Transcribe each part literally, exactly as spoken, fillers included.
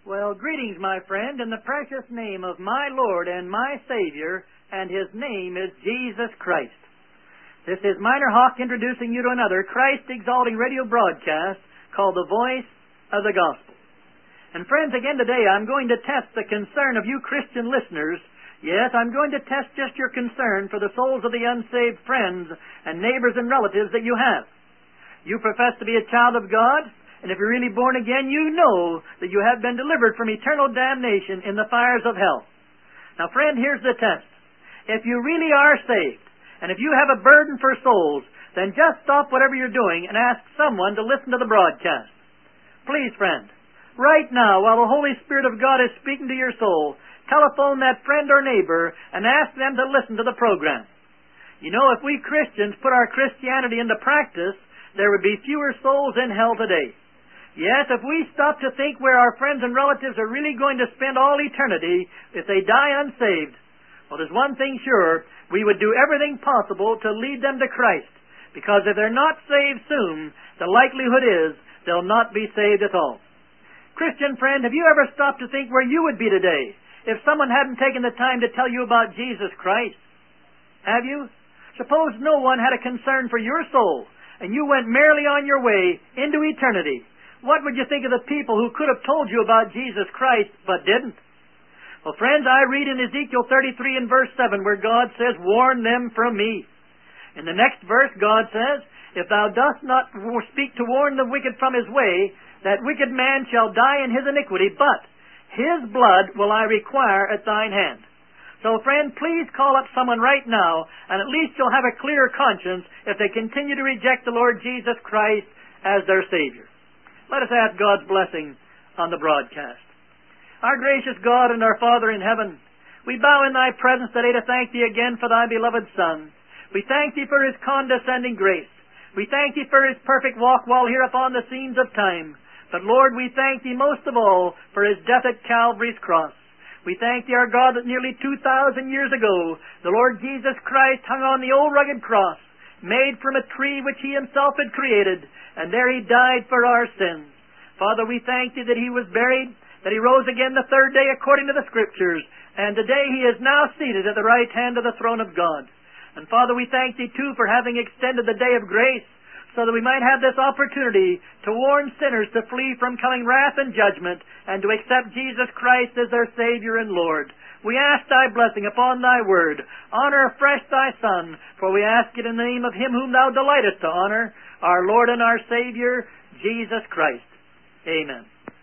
Well, greetings, my friend, in the precious name of my Lord and my Savior, and His name is Jesus Christ. This is Minor Hawk introducing you to another Christ-exalting radio broadcast called The Voice of the Gospel. And friends, again today I'm going to test the concern of you Christian listeners. Yes, I'm going to test just your concern for the souls of the unsaved friends and neighbors and relatives that you have. You profess to be a child of God, and if you're really born again, you know that you have been delivered from eternal damnation in the fires of hell. Now, friend, here's the test. If you really are saved, and if you have a burden for souls, then just stop whatever you're doing and ask someone to listen to the broadcast. Please, friend, right now, while the Holy Spirit of God is speaking to your soul, telephone that friend or neighbor and ask them to listen to the program. You know, if we Christians put our Christianity into practice, there would be fewer souls in hell today. Yes, if we stop to think where our friends and relatives are really going to spend all eternity if they die unsaved, well, there's one thing sure, we would do everything possible to lead them to Christ. Because if they're not saved soon, the likelihood is they'll not be saved at all. Christian friend, have you ever stopped to think where you would be today if someone hadn't taken the time to tell you about Jesus Christ? Have you? Suppose no one had a concern for your soul, and you went merrily on your way into eternity. What would you think of the people who could have told you about Jesus Christ but didn't? Well, friends, I read in Ezekiel thirty-three and verse seven where God says, "Warn them from me." In the next verse, God says, "If thou dost not speak to warn the wicked from his way, that wicked man shall die in his iniquity, but his blood will I require at thine hand." So, friend, please call up someone right now, and at least you'll have a clear conscience if they continue to reject the Lord Jesus Christ as their Savior. Let us ask God's blessing on the broadcast. Our gracious God and our Father in heaven, we bow in Thy presence today to thank Thee again for Thy beloved Son. We thank Thee for His condescending grace. We thank Thee for His perfect walk while here upon the scenes of time. But Lord, we thank Thee most of all for His death at Calvary's cross. We thank Thee, our God, that nearly two thousand years ago, the Lord Jesus Christ hung on the old rugged cross, made from a tree which He Himself had created, and there He died for our sins. Father, we thank Thee that He was buried, that He rose again the third day according to the Scriptures, and today He is now seated at the right hand of the throne of God. And Father, we thank Thee too for having extended the day of grace, so that we might have this opportunity to warn sinners to flee from coming wrath and judgment, and to accept Jesus Christ as their Savior and Lord. We ask Thy blessing upon Thy word. Honor afresh Thy Son, for we ask it in the name of Him whom Thou delightest to honor, our Lord and our Savior, Jesus Christ. Amen.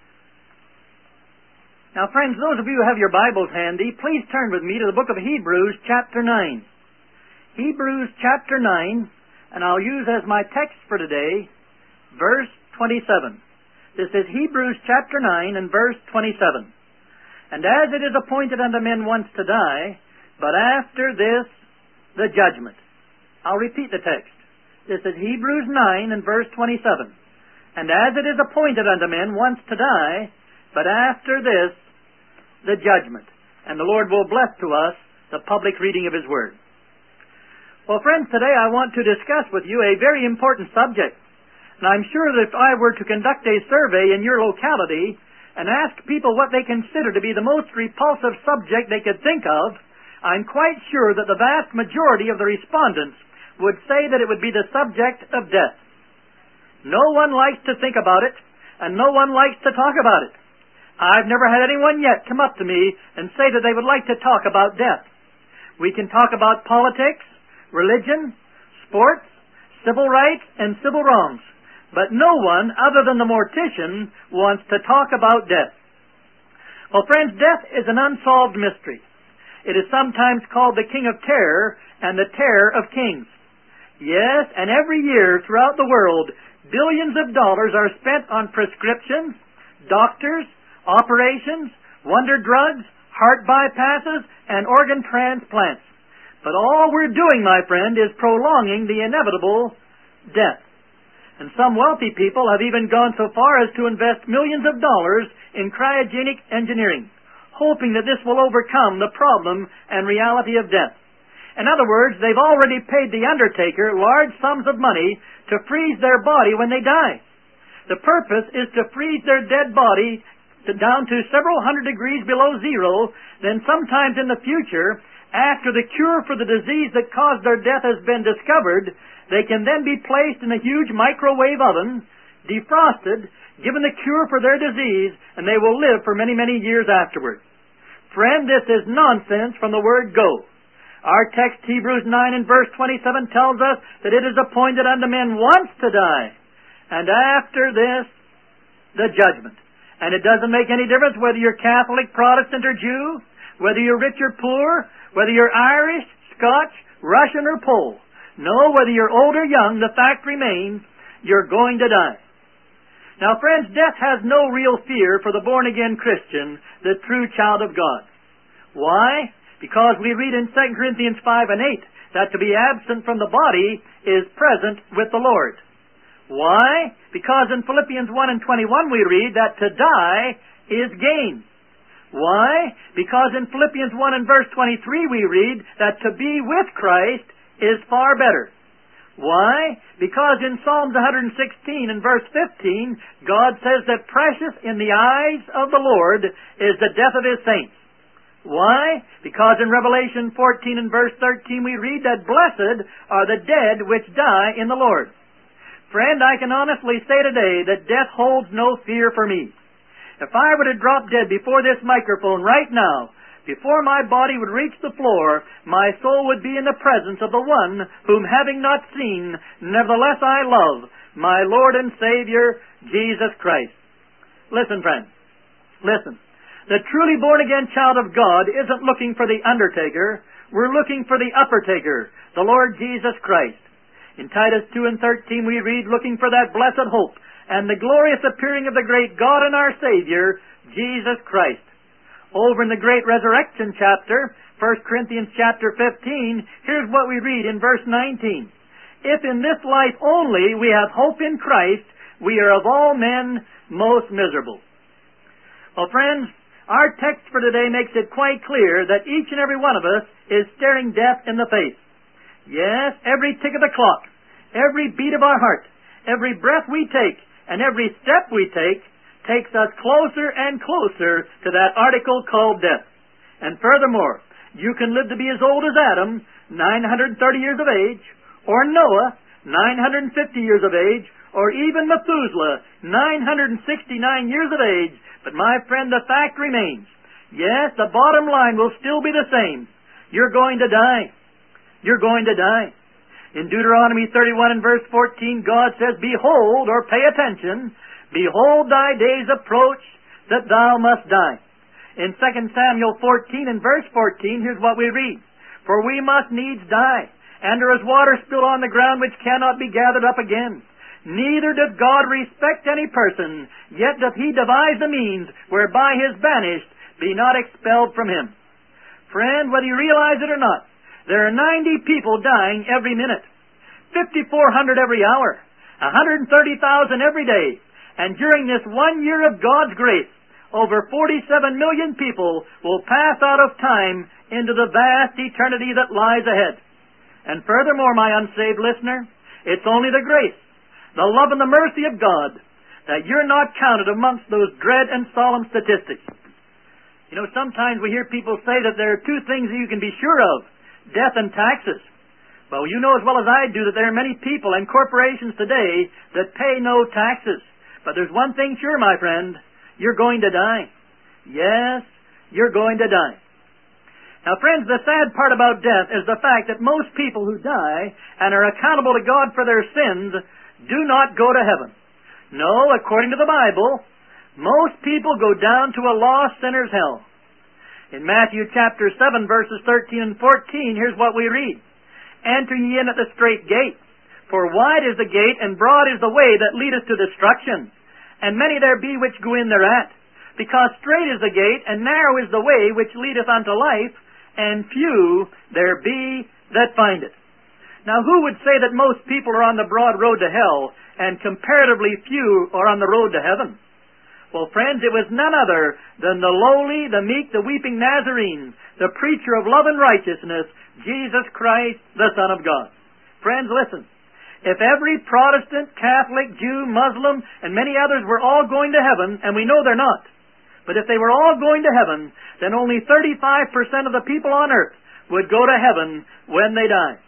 Now, friends, those of you who have your Bibles handy, please turn with me to the book of Hebrews, chapter nine. Hebrews, chapter nine, and I'll use as my text for today, verse twenty-seven. This is Hebrews, chapter nine, and verse twenty-seven. "And as it is appointed unto men once to die, but after this, the judgment." I'll repeat the text. This is Hebrews nine and verse twenty-seven. "And as it is appointed unto men once to die, but after this, the judgment." And the Lord will bless to us the public reading of His Word. Well, friends, today I want to discuss with you a very important subject. And I'm sure that if I were to conduct a survey in your locality and ask people what they consider to be the most repulsive subject they could think of, I'm quite sure that the vast majority of the respondents would say that it would be the subject of death. No one likes to think about it, and no one likes to talk about it. I've never had anyone yet come up to me and say that they would like to talk about death. We can talk about politics, religion, sports, civil rights, and civil wrongs. But no one, other than the mortician, wants to talk about death. Well, friends, death is an unsolved mystery. It is sometimes called the king of terror and the terror of kings. Yes, and every year throughout the world, billions of dollars are spent on prescriptions, doctors, operations, wonder drugs, heart bypasses, and organ transplants. But all we're doing, my friend, is prolonging the inevitable death. And some wealthy people have even gone so far as to invest millions of dollars in cryogenic engineering, hoping that this will overcome the problem and reality of death. In other words, they've already paid the undertaker large sums of money to freeze their body when they die. The purpose is to freeze their dead body to down to several hundred degrees below zero, then sometimes in the future, after the cure for the disease that caused their death has been discovered, they can then be placed in a huge microwave oven, defrosted, given the cure for their disease, and they will live for many, many years afterward. Friend, this is nonsense from the word go. Our text, Hebrews nine and verse twenty-seven, tells us that it is appointed unto men once to die, and after this, the judgment. And it doesn't make any difference whether you're Catholic, Protestant, or Jew, whether you're rich or poor, whether you're Irish, Scotch, Russian, or Pole. No, whether you're old or young, the fact remains, you're going to die. Now, friends, death has no real fear for the born-again Christian, the true child of God. Why? Because we read in Second Corinthians five and eight that to be absent from the body is present with the Lord. Why? Because in Philippians one and twenty-one we read that to die is gain. Why? Because in Philippians one and verse twenty-three we read that to be with Christ is far better. Why? Because in Psalms one sixteen and verse fifteen, God says that precious in the eyes of the Lord is the death of His saints. Why? Because in Revelation fourteen and verse thirteen we read that blessed are the dead which die in the Lord. Friend, I can honestly say today that death holds no fear for me. If I were to drop dead before this microphone right now, before my body would reach the floor, my soul would be in the presence of the one whom having not seen, nevertheless I love, my Lord and Savior, Jesus Christ. Listen, friend. Listen. The truly born-again child of God isn't looking for the undertaker. We're looking for the uppertaker, the Lord Jesus Christ. In Titus two and thirteen we read, looking for that blessed hope and the glorious appearing of the great God and our Savior, Jesus Christ. Over in the great resurrection chapter, First Corinthians chapter fifteen, here's what we read in verse nineteen. If in this life only we have hope in Christ, we are of all men most miserable. Well, friends, our text for today makes it quite clear that each and every one of us is staring death in the face. Yes, every tick of the clock, every beat of our heart, every breath we take, and every step we take takes us closer and closer to that article called death. And furthermore, you can live to be as old as Adam, nine hundred thirty years of age, or Noah, nine hundred fifty years of age, or even Methuselah, nine hundred sixty-nine years of age. But my friend, the fact remains. Yes, the bottom line will still be the same. You're going to die. You're going to die. In Deuteronomy thirty-one and verse fourteen, God says, behold, or pay attention, behold thy days approach, that thou must die. In Second Samuel fourteen and verse fourteen, here's what we read. For we must needs die, and there is water spilled on the ground which cannot be gathered up again. Neither doth God respect any person, yet doth He devise the means whereby He is banished, be not expelled from Him. Friend, whether you realize it or not, there are ninety people dying every minute, fifty-four hundred every hour, one hundred thirty thousand every day, and during this one year of God's grace, over forty-seven million people will pass out of time into the vast eternity that lies ahead. And furthermore, my unsaved listener, it's only the grace, the love and the mercy of God that you're not counted amongst those dread and solemn statistics. You know, sometimes we hear people say that there are two things that you can be sure of, death and taxes. Well, you know as well as I do that there are many people and corporations today that pay no taxes. But there's one thing sure, my friend, you're going to die. Yes, you're going to die. Now, friends, the sad part about death is the fact that most people who die and are accountable to God for their sins do not go to heaven. No, according to the Bible, most people go down to a lost sinner's hell. In Matthew chapter seven, verses thirteen and fourteen, here's what we read. Enter ye in at the strait gate, for wide is the gate, and broad is the way that leadeth to destruction, and many there be which go in thereat. Because strait is the gate, and narrow is the way which leadeth unto life, and few there be that find it. Now, who would say that most people are on the broad road to hell, and comparatively few are on the road to heaven? Well, friends, it was none other than the lowly, the meek, the weeping Nazarene, the preacher of love and righteousness, Jesus Christ, the Son of God. Friends, listen. If every Protestant, Catholic, Jew, Muslim, and many others were all going to heaven, and we know they're not, But if they were all going to heaven, then only thirty-five percent of the people on earth would go to heaven when they die.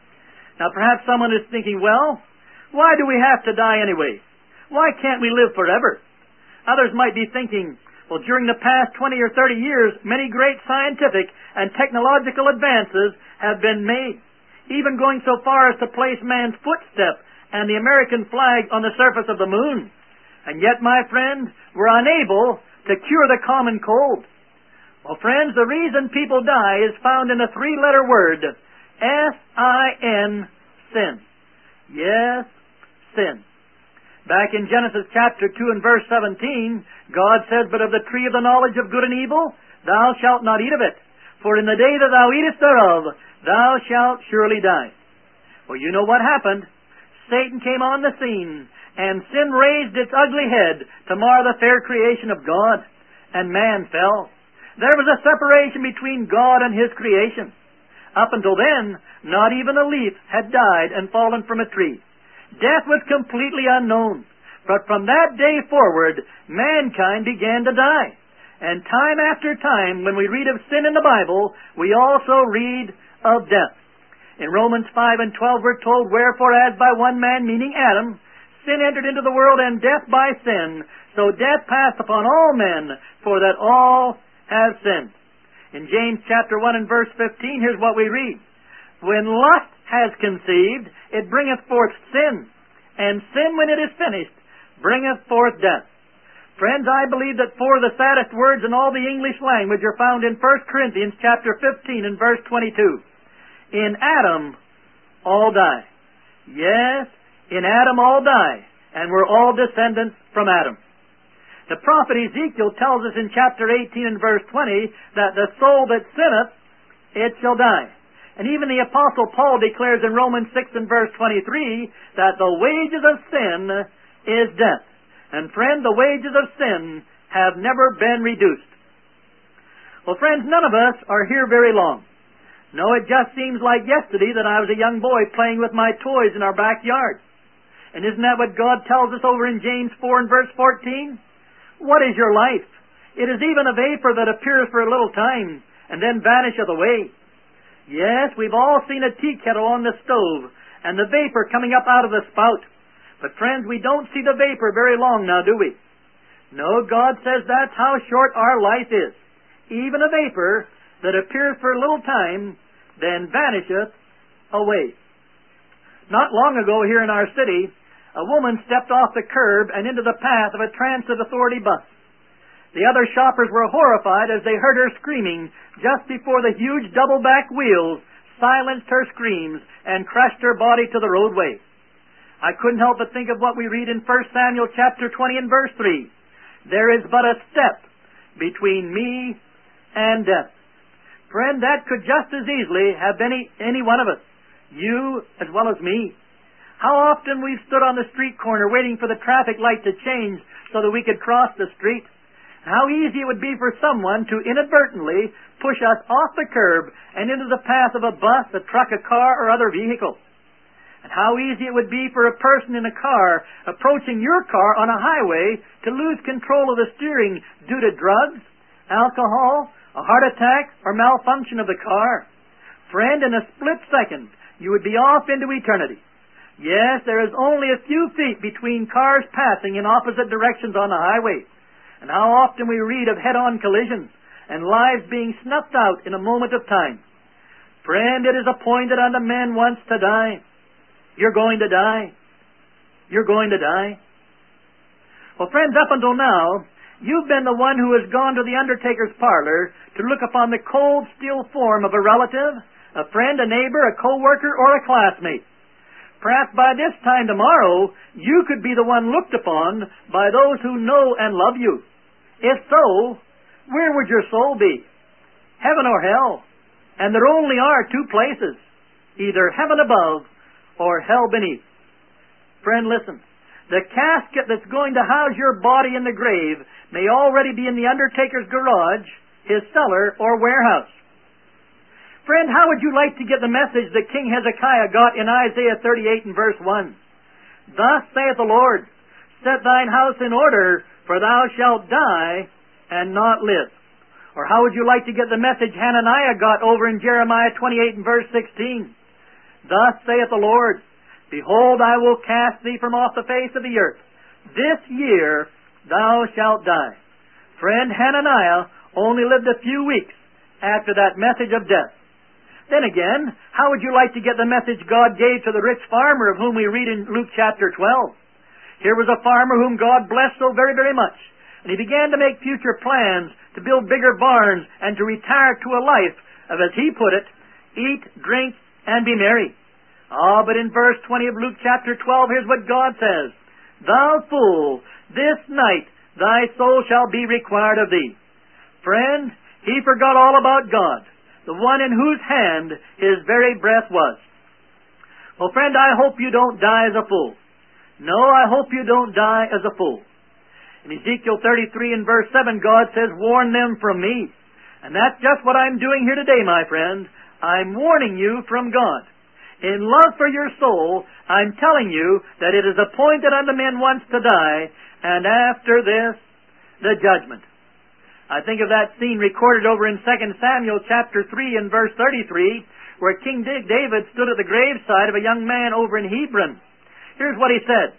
Now perhaps someone is thinking, well, why do we have to die anyway? Why can't we live forever? Others might be thinking, well, during the past twenty or thirty years, many great scientific and technological advances have been made, even going so far as to place man's footstep and the American flag on the surface of the moon. And yet, my friend, we're unable to cure the common cold. Well, friends, the reason people die is found in a three-letter word, S I N, sin. Yes, sin. Back in Genesis chapter two and verse seventeen, God says, "But of the tree of the knowledge of good and evil, thou shalt not eat of it. For in the day that thou eatest thereof, thou shalt surely die." Well, you know what happened. Satan came on the scene, and sin raised its ugly head to mar the fair creation of God, and man fell. There was a separation between God and His creation. Up until then, not even a leaf had died and fallen from a tree. Death was completely unknown. But from that day forward, mankind began to die. And time after time, when we read of sin in the Bible, we also read of death. In Romans five and twelve, we're told, "Wherefore as by one man," meaning Adam, "sin entered into the world, and death by sin, so death passed upon all men, for that all have sinned." In James chapter one and verse fifteen, here's what we read. "When lust has conceived, it bringeth forth sin, and sin, when it is finished, bringeth forth death." Friends, I believe that four of the saddest words in all the English language are found in First Corinthians chapter fifteen and verse twenty-two. "In Adam all die." Yes, in Adam all die, and we're all descendants from Adam. The prophet Ezekiel tells us in chapter eighteen and verse twenty that the soul that sinneth, it shall die. And even the Apostle Paul declares in Romans six and verse twenty-three that the wages of sin is death. And friend, the wages of sin have never been reduced. Well, friends, none of us are here very long. No, it just seems like yesterday that I was a young boy playing with my toys in our backyard. And isn't that what God tells us over in James four and verse fourteen? "What is your life? It is even a vapor that appears for a little time, and then vanisheth away." Yes, we've all seen a tea kettle on the stove, and the vapor coming up out of the spout. But friends, we don't see the vapor very long now, do we? No, God says that's how short our life is. Even a vapor that appears for a little time, then vanisheth away. Not long ago here in our city, a woman stepped off the curb and into the path of a transit authority bus. The other shoppers were horrified as they heard her screaming just before the huge double-back wheels silenced her screams and crushed her body to the roadway. I couldn't help but think of what we read in First Samuel chapter twenty and verse three. "There is but a step between me and death." Friend, that could just as easily have been any, any one of us, you as well as me. How often we've stood on the street corner waiting for the traffic light to change so that we could cross the street. How easy it would be for someone to inadvertently push us off the curb and into the path of a bus, a truck, a car, or other vehicle. And how easy it would be for a person in a car approaching your car on a highway to lose control of the steering due to drugs, alcohol, a heart attack, or malfunction of the car. Friend, in a split second, you would be off into eternity. Yes, there is only a few feet between cars passing in opposite directions on the highway. And how often we read of head-on collisions and lives being snuffed out in a moment of time. Friend, it is appointed unto men once to die. You're going to die. You're going to die. Well, friends, up until now, you've been the one who has gone to the undertaker's parlor to look upon the cold, still form of a relative, a friend, a neighbor, a co-worker, or a classmate. Perhaps by this time tomorrow, you could be the one looked upon by those who know and love you. If so, where would your soul be? Heaven or hell? And there only are two places, either heaven above or hell beneath. Friend, listen. The casket that's going to house your body in the grave may already be in the undertaker's garage, his cellar, or warehouse. Friend, how would you like to get the message that King Hezekiah got in Isaiah thirty-eight and verse one? "Thus saith the Lord, set thine house in order, for thou shalt die and not live? Or how would you like to get the message Hananiah got over in Jeremiah twenty-eight and verse sixteen? Thus saith the Lord, Behold, I will cast thee from off the face of the earth. This year thou shalt die. Friend, Hananiah only lived a few weeks after that message of death. Then again, how would you like to get the message God gave to the rich farmer of whom we read in Luke chapter twelve? Here was a farmer whom God blessed so very, very much. And he began to make future plans to build bigger barns and to retire to a life of, as he put it, eat, drink, and be merry. Ah, but in verse twenty of Luke chapter twelve, here's what God says. Thou fool, this night thy soul shall be required of thee. Friend, he forgot all about God, the one in whose hand his very breath was. Well, friend, I hope you don't die as a fool. No, I hope you don't die as a fool. In Ezekiel thirty-three and verse seven, God says, Warn them from me. And that's just what I'm doing here today, my friend. I'm warning you from God. In love for your soul, I'm telling you that it is appointed unto men once to die, and after this, the judgment. I think of that scene recorded over in Second Samuel chapter three and verse thirty-three, where King David stood at the graveside of a young man over in Hebron. Here's what he said.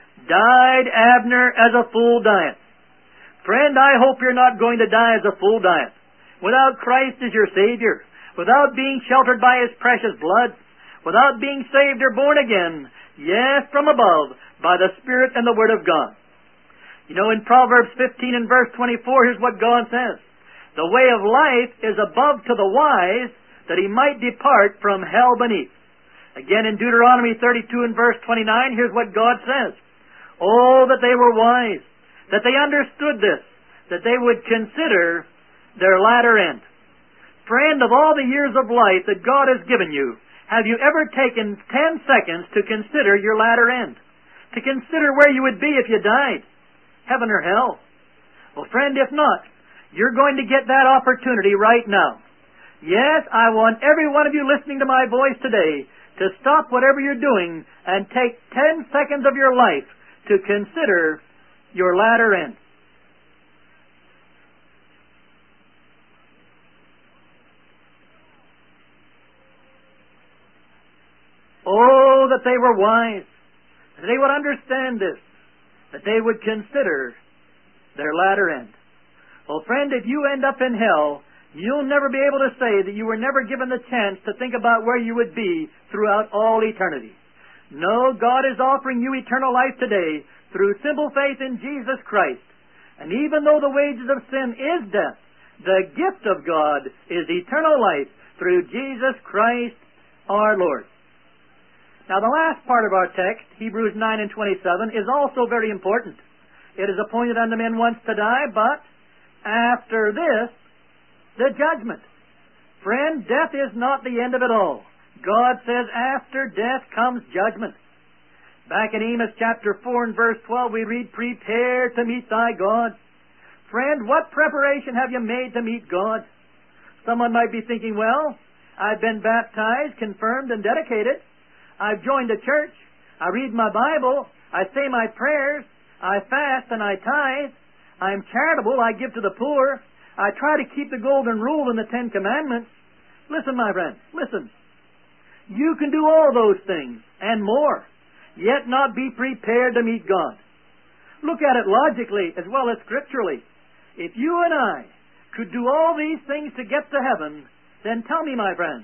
Died Abner as a fool dieth. Friend, I hope you're not going to die as a fool dieth. Without Christ as your Savior, without being sheltered by His precious blood, without being saved or born again, yes, from above, by the Spirit and the Word of God. You know, in Proverbs fifteen and verse twenty-four, here's what God says. The way of life is above to the wise, that he might depart from hell beneath. Again, in Deuteronomy thirty-two and verse twenty-nine, here's what God says. Oh, that they were wise, that they understood this, that they would consider their latter end. Friend, of all the years of life that God has given you, have you ever taken ten seconds to consider your latter end? To consider where you would be if you died? Heaven or hell? Well, friend, if not, you're going to get that opportunity right now. Yes, I want every one of you listening to my voice today to stop whatever you're doing and take ten seconds of your life to consider your latter end. Oh, that they were wise, that they would understand this, that they would consider their latter end. Well, friend, if you end up in hell, you'll never be able to say that you were never given the chance to think about where you would be throughout all eternity. No, God is offering you eternal life today through simple faith in Jesus Christ. And even though the wages of sin is death, the gift of God is eternal life through Jesus Christ our Lord. Now, the last part of our text, Hebrews nine and twenty-seven, is also very important. It is appointed unto men once to die, but after this, the judgment. Friend, death is not the end of it all. God says after death comes judgment. Back in Amos chapter four and verse twelve, we read, Prepare to meet thy God. Friend, what preparation have you made to meet God? Someone might be thinking, well, I've been baptized, confirmed, and dedicated. I've joined a church. I read my Bible. I say my prayers. I fast and I tithe. I'm charitable. I give to the poor. I try to keep the golden rule and the Ten Commandments. Listen, my friend, listen. You can do all those things and more, yet not be prepared to meet God. Look at it logically as well as scripturally. If you and I could do all these things to get to heaven, then tell me, my friend,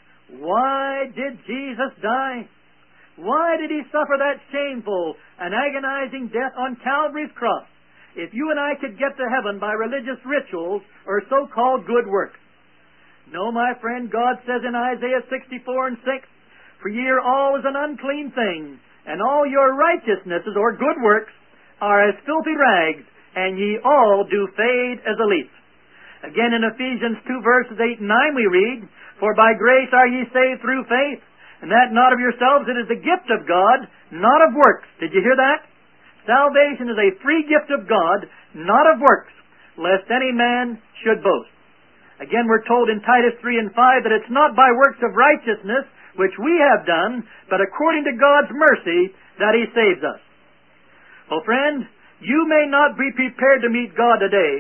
why did Jesus die? Why did He suffer that shameful and agonizing death on Calvary's cross if you and I could get to heaven by religious rituals or so-called good works? No, my friend, God says in Isaiah sixty-four and six, For ye are all as an unclean thing, and all your righteousnesses or good works are as filthy rags, and ye all do fade as a leaf. Again in Ephesians two verses eight and nine we read, For by grace are ye saved through faith, and that not of yourselves, it is the gift of God, not of works. Did you hear that? Salvation is a free gift of God, not of works, lest any man should boast. Again, we're told in Titus three and five that it's not by works of righteousness which we have done, but according to God's mercy that He saves us. Well, friend, you may not be prepared to meet God today,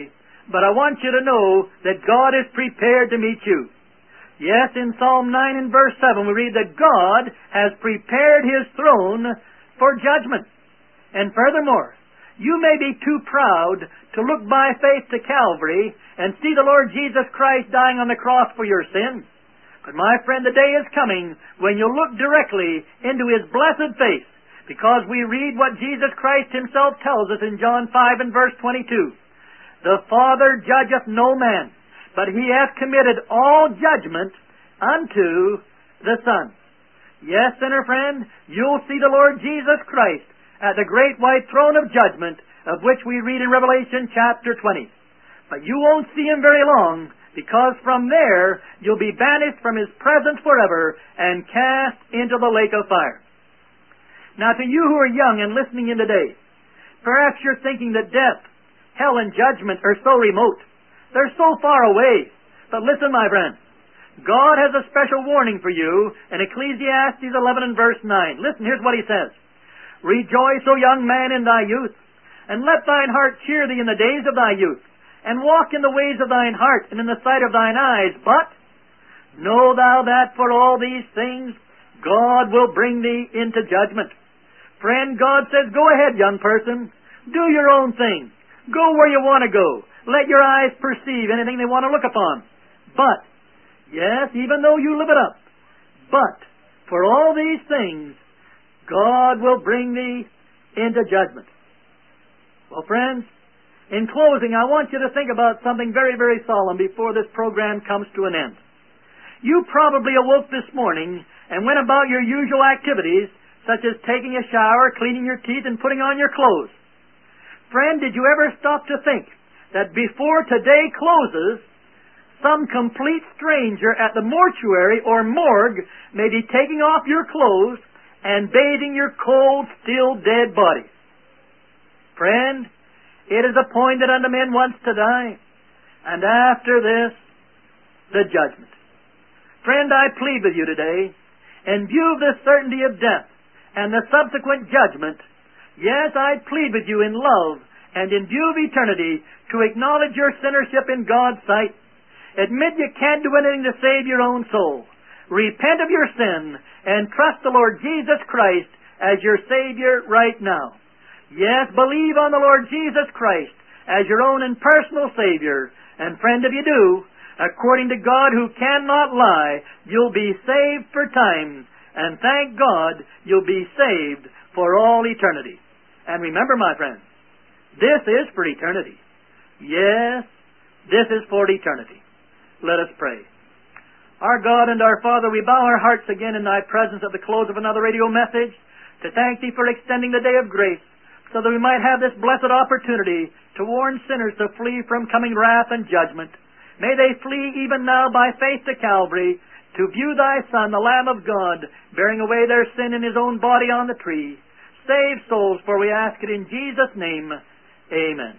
but I want you to know that God is prepared to meet you. Yes, in Psalm nine and verse seven we read that God has prepared His throne for judgment. And furthermore, you may be too proud to look by faith to Calvary and see the Lord Jesus Christ dying on the cross for your sins. But my friend, the day is coming when you'll look directly into His blessed face, because we read what Jesus Christ Himself tells us in John five and verse twenty-two. The Father judgeth no man, but He hath committed all judgment unto the Son. Yes, sinner friend, you'll see the Lord Jesus Christ at the great white throne of judgment, of which we read in Revelation chapter twenty. But you won't see Him very long, because from there you'll be banished from His presence forever and cast into the lake of fire. Now, to you who are young and listening in today, perhaps you're thinking that death, hell, and judgment are so remote. They're so far away. But listen, my friend, God has a special warning for you in Ecclesiastes eleven and verse nine. Listen, here's what He says. Rejoice, O young man, in thy youth, and let thine heart cheer thee in the days of thy youth, and walk in the ways of thine heart, and in the sight of thine eyes. But know thou that for all these things God will bring thee into judgment. Friend, God says, go ahead, young person. Do your own thing. Go where you want to go. Let your eyes perceive anything they want to look upon. But, yes, even though you live it up, but for all these things God will bring thee into judgment. Well, friends, in closing, I want you to think about something very, very solemn before this program comes to an end. You probably awoke this morning and went about your usual activities, such as taking a shower, cleaning your teeth, and putting on your clothes. Friend, did you ever stop to think that before today closes, some complete stranger at the mortuary or morgue may be taking off your clothes and bathing your cold, still dead body? Friend, it is appointed unto men once to die, and after this, the judgment. Friend, I plead with you today, in view of the certainty of death and the subsequent judgment, yes, I plead with you in love and in view of eternity to acknowledge your sinnership in God's sight. Admit you can't do anything to save your own soul. Repent of your sin and trust the Lord Jesus Christ as your Savior right now. Yes, believe on the Lord Jesus Christ as your own and personal Savior. And friend, if you do, according to God who cannot lie, you'll be saved for time. And thank God, you'll be saved for all eternity. And remember, my friends, this is for eternity. Yes, this is for eternity. Let us pray. Our God and our Father, we bow our hearts again in Thy presence at the close of another radio message to thank Thee for extending the day of grace, so that we might have this blessed opportunity to warn sinners to flee from coming wrath and judgment. May they flee even now by faith to Calvary, to view Thy Son, the Lamb of God, bearing away their sin in His own body on the tree. Save souls, for we ask it in Jesus' name. Amen.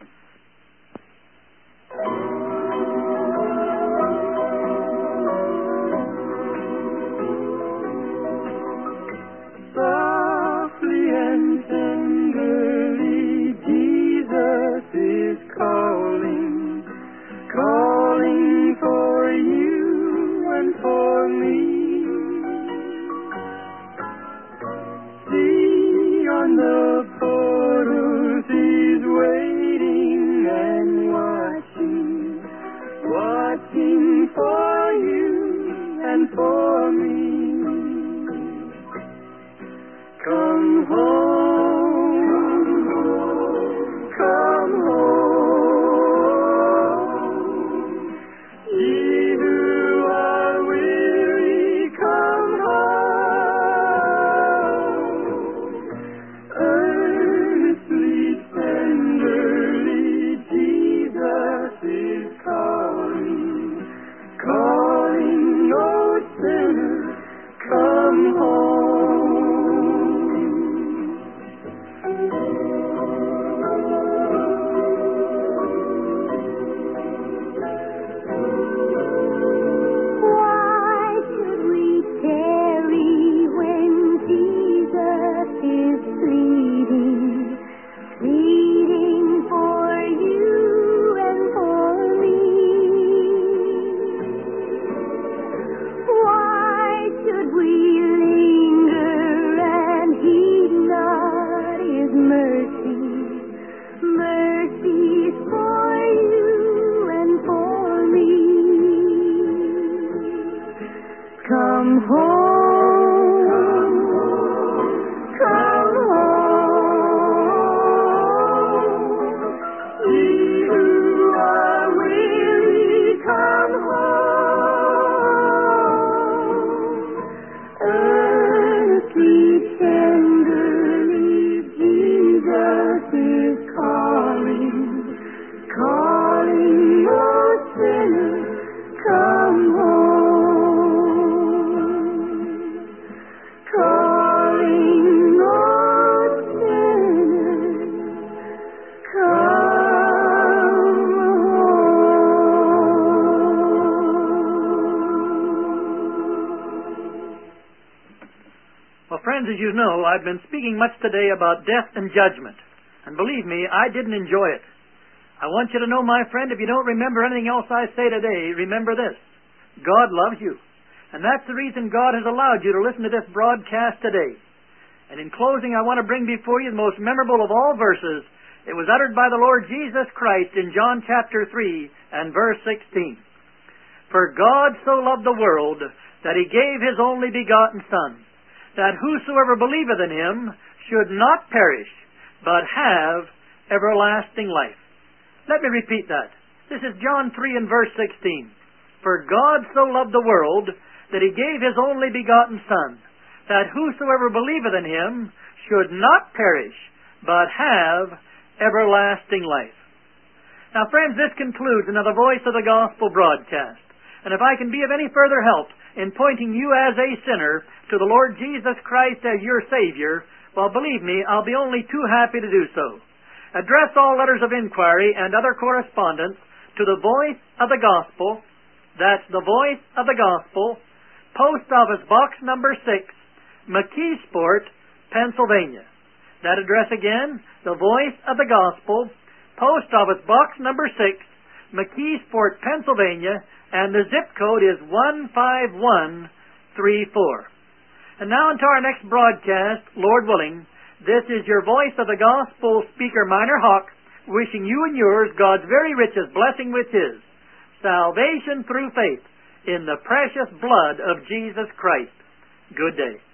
Softly and tenderly, Jesus is calling, calling for you and for me. See on the portals He's waiting. home, come home. Ye who are weary, come home. Earnestly, tenderly, Jesus is calling, calling, oh sinner, come home. Calling, oh sinner, come home. Well, friends, as you know, I've been speaking much today about death and judgment. And believe me, I didn't enjoy it. I want you to know, my friend, if you don't remember anything else I say today, remember this. God loves you. And that's the reason God has allowed you to listen to this broadcast today. And in closing, I want to bring before you the most memorable of all verses. It was uttered by the Lord Jesus Christ in John chapter three and verse sixteen. For God so loved the world that He gave His only begotten Son, that whosoever believeth in Him should not perish, but have everlasting life. Let me repeat that. This is John three and verse sixteen. For God so loved the world that He gave His only begotten Son, that whosoever believeth in Him should not perish, but have everlasting life. Now, friends, this concludes another Voice of the Gospel broadcast. And if I can be of any further help in pointing you as a sinner to the Lord Jesus Christ as your Savior, well, believe me, I'll be only too happy to do so. Address all letters of inquiry and other correspondence to the Voice of the Gospel. That's the Voice of the Gospel, Post Office Box number six, McKeesport, Pennsylvania. That address again, the Voice of the Gospel, Post Office Box number six, McKeesport, Pennsylvania, and the zip code is one five one three four. And now until our next broadcast, Lord willing, this is your Voice of the Gospel speaker, Minor Hawk, wishing you and yours God's very richest blessing with His salvation through faith in the precious blood of Jesus Christ. Good day.